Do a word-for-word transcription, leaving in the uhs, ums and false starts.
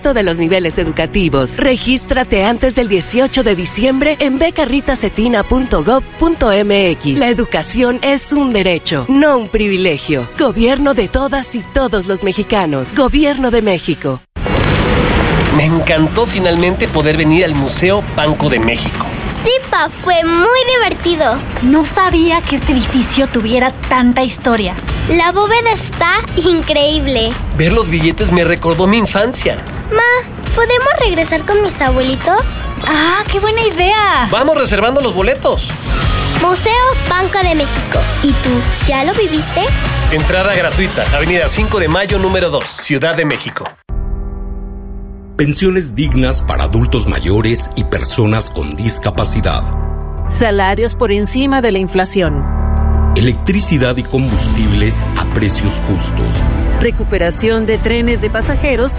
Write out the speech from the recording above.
de los niveles educativos. Regístrate antes del dieciocho de diciembre en beca rita cetina punto gob punto mx. La educación es un derecho, no un privilegio. Gobierno de todas y todos los mexicanos. Gobierno de México. Me encantó finalmente poder venir al Museo Banco de México. Sí, pa, fue muy divertido. No sabía que este edificio tuviera tanta historia. La bóveda está increíble. Ver los billetes me recordó mi infancia. Ma, ¿podemos regresar con mis abuelitos? ¡Ah, qué buena idea! Vamos reservando los boletos. Museo Banco de México. ¿Y tú, ya lo viviste? Entrada gratuita, Avenida cinco de Mayo, número dos, Ciudad de México. Pensiones dignas para adultos mayores y personas con discapacidad. Salarios por encima de la inflación. Electricidad y combustible a precios justos. Recuperación de trenes de pasajeros